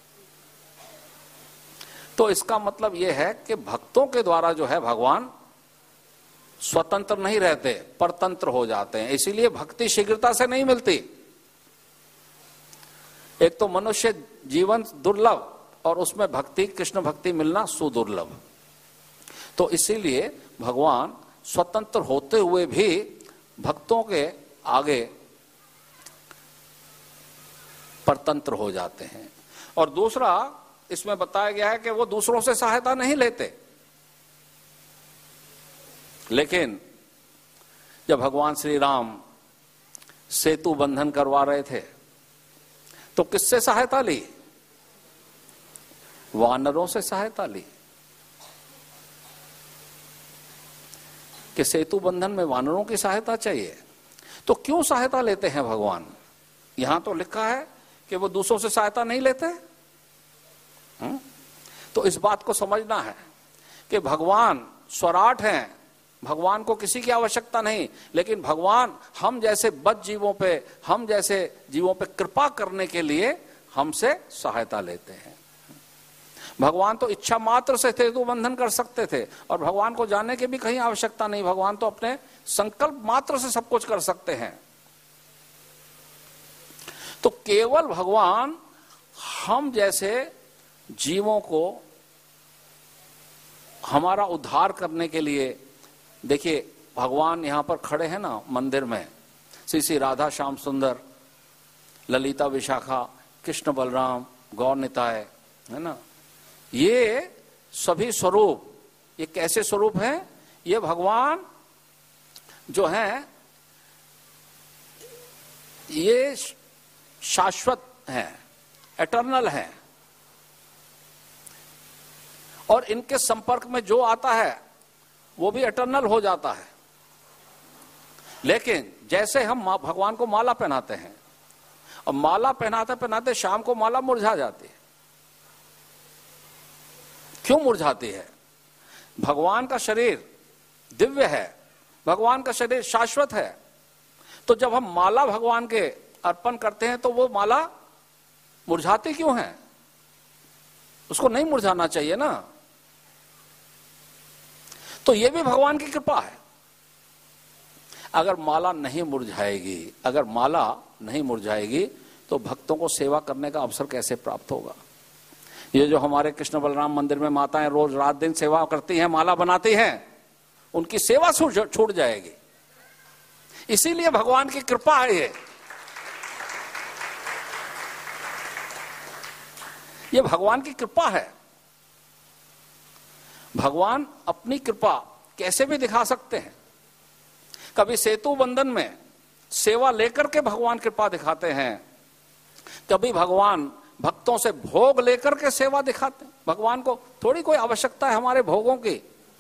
तो इसका मतलब यह है कि भक्तों के द्वारा जो है भगवान स्वतंत्र नहीं रहते, परतंत्र हो जाते हैं। इसीलिए भक्ति शीघ्रता से नहीं मिलती। एक तो मनुष्य जीवन दुर्लभ और उसमें भक्ति, कृष्ण भक्ति मिलना सुदुर्लभ। तो इसीलिए भगवान स्वतंत्र होते हुए भी भक्तों के आगे परतंत्र हो जाते हैं। और दूसरा इसमें बताया गया है कि वो दूसरों से सहायता नहीं लेते। लेकिन जब भगवान श्री राम सेतु बंधन करवा रहे थे तो किससे सहायता ली? वानरों से सहायता ली। कि सेतु बंधन में वानरों की सहायता चाहिए। तो क्यों सहायता लेते हैं भगवान? यहां तो लिखा है कि वो दूसरों से सहायता नहीं लेते। हुँ? तो इस बात को समझना है कि भगवान स्वराट हैं, भगवान को किसी की आवश्यकता नहीं, लेकिन भगवान हम जैसे बद्ध जीवों पे, हम जैसे जीवों पे कृपा करने के लिए हमसे सहायता लेते हैं। भगवान तो इच्छा मात्र से सेतु बंधन कर सकते थे और भगवान को जाने की भी कहीं आवश्यकता नहीं। भगवान तो अपने संकल्प मात्र से सब कुछ कर सकते हैं। तो केवल भगवान हम जैसे जीवों को हमारा उद्धार करने के लिए, देखिए भगवान यहां पर खड़े हैं ना मंदिर में, श्री श्री राधा श्याम सुंदर, ललिता विशाखा, कृष्ण बलराम, गौर निताय, है ना, ये सभी स्वरूप, ये कैसे स्वरूप हैं? ये भगवान जो हैं ये शाश्वत हैं, एटर्नल हैं, और इनके संपर्क में जो आता है वो भी एटर्नल हो जाता है। लेकिन जैसे हम भगवान को माला पहनाते हैं और माला पहनाते पहनाते शाम को माला मुरझा जाती है। क्यों मुरझाती है? भगवान का शरीर दिव्य है, भगवान का शरीर शाश्वत है। तो जब हम माला भगवान के अर्पण करते हैं तो वो माला मुरझाती क्यों है? उसको नहीं मुरझाना चाहिए ना। तो ये भी भगवान की कृपा है। अगर माला नहीं मुरझाएगी, अगर माला नहीं मुरझाएगी तो भक्तों को सेवा करने का अवसर कैसे प्राप्त होगा? ये जो हमारे कृष्ण बलराम मंदिर में माताएं रोज रात दिन सेवा करती हैं, माला बनाती हैं, उनकी सेवा छूट जाएगी। इसीलिए भगवान की कृपा है ये ये भगवान की कृपा है। भगवान अपनी कृपा कैसे भी दिखा सकते हैं। कभी सेतु बंधन में सेवा लेकर के भगवान कृपा दिखाते हैं, कभी भगवान भक्तों से भोग लेकर के सेवा दिखाते हैं। भगवान को थोड़ी कोई आवश्यकता है हमारे भोगों की।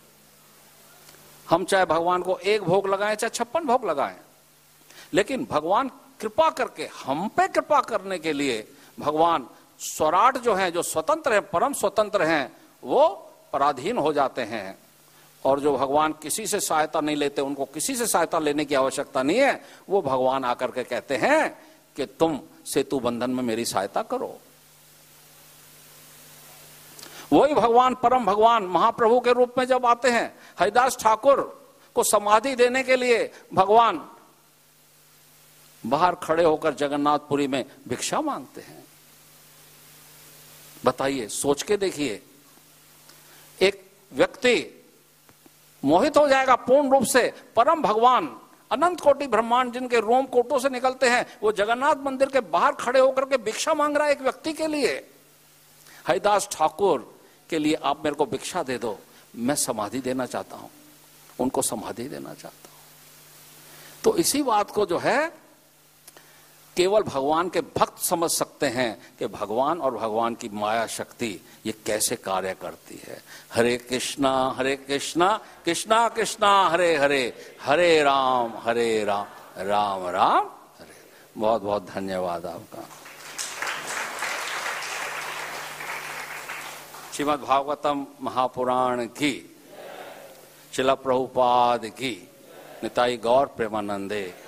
हम चाहे भगवान को एक भोग लगाएं चाहे छप्पन भोग लगाएं, लेकिन भगवान कृपा करके हम पे कृपा करने के लिए भगवान स्वराट जो हैं, जो स्वतंत्र हैं, परम स्वतंत्र हैं, वो पराधीन हो जाते हैं। और जो भगवान किसी से सहायता नहीं लेते, उनको किसी से सहायता लेने की आवश्यकता नहीं है, वो भगवान आकर के कहते हैं कि तुम सेतु बंधन में मेरी सहायता करो। वही भगवान, परम भगवान महाप्रभु के रूप में जब आते हैं, हरिदास ठाकुर को समाधि देने के लिए भगवान बाहर खड़े होकर जगन्नाथपुरी में भिक्षा मांगते हैं। बताइए, सोच के देखिए, एक व्यक्ति मोहित हो जाएगा पूर्ण रूप से। परम भगवान, अनंत कोटि ब्रह्मांड जिनके रोम कोटों से निकलते हैं, वो जगन्नाथ मंदिर के बाहर खड़े होकर के भिक्षा मांग रहा है एक व्यक्ति के लिए। हरिदास ठाकुर के लिए आप मेरे को भिक्षा दे दो, मैं समाधि देना चाहता हूं, उनको समाधि देना चाहता हूं। तो इसी बात को जो है केवल भगवान के भक्त समझ सकते हैं कि भगवान और भगवान की माया शक्ति ये कैसे कार्य करती है। हरे कृष्णा हरे कृष्णा कृष्णा कृष्णा हरे हरे, हरे राम हरे राम राम राम हरे। बहुत बहुत धन्यवाद आपका। श्रीमद् भागवतम महापुराण की, श्रील प्रभुपाद की, निताई गौर प्रेमानंदे।